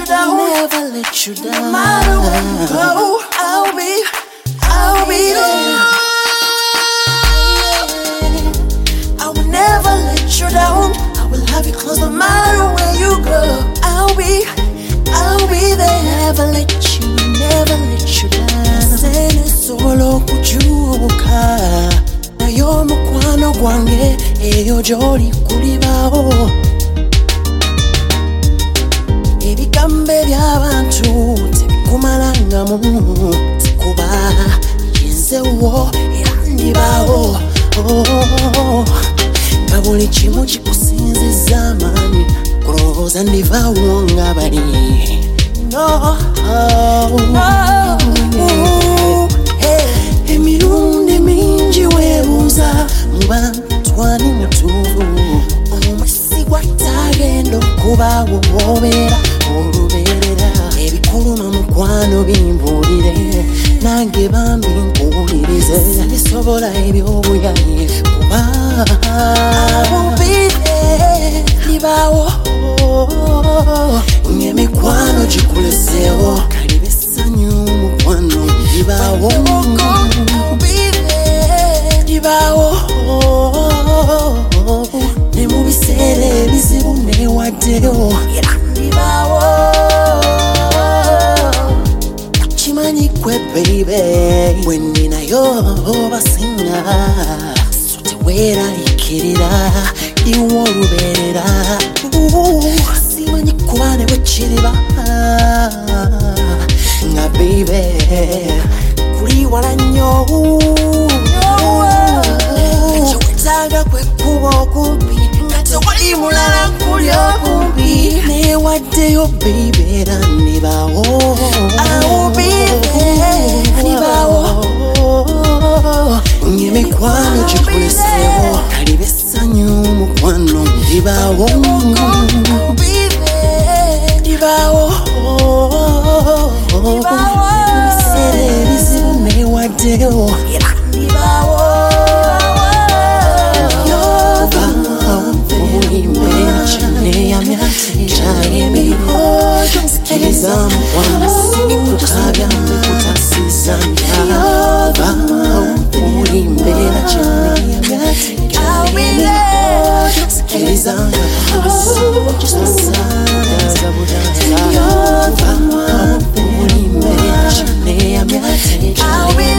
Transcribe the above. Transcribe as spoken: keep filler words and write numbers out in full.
you down. Never let you down. No matter where you go, I'll be, I'll be there. I will never let you down. I will have you close no matter where you go. I'll be, I'll be there. Never let you, never let you down. Sene solo kujuka. Nayo mukwano gwange eyo joli kulibao. Ebigambe by'abantu tebikumalangamu tekuba yenzewo era ndibaawo. Nga buli kimu kikusinziza amaanyi kulowooza ndivaawo nga bali. No, no, emirundi mingi weebuuza mu bantu ani mutuufu. Omwesigwa tagenda okubaawo bw'obeera olubeerera. Ebikuluma mukwano bimbuulire nange bambi nkuwulirize. Bisobola eby'obuyayi kuba bubire libaawo. Ng'emikwano gikuleseewo kaliba essanyu mukwano libaawo. Libaawo ne mu biseera ebizibu neewaddeyo era libaawo. Kimanyi ggwe baby bwe nninayo basinga so teweeraliikirira liwo olubeerera. Simanyi kuba ne bwe kiriba nga baby kuli wala nnyo. Ekyo wetaaga kwe kuba okumpi nga tewali mulala kuli okumpi. Neewaddeyo baby era ndibaawo. Ndibaawo ng'emikwano gikuleseewo kaliba essanyu mukwano ndibaawo. Ndibaawo ebiseera ebizibu neewaddeyo era ndibaawo. Obulimbeera kineeyamya kyayimiho. Sikiriza mukwano sikukaabya mbikutasiza ntya. Obulimbeera kineeyamya kyayimiho. Sikiriza budaza budaza. Obulimbeera kineeyamya kyayimiho.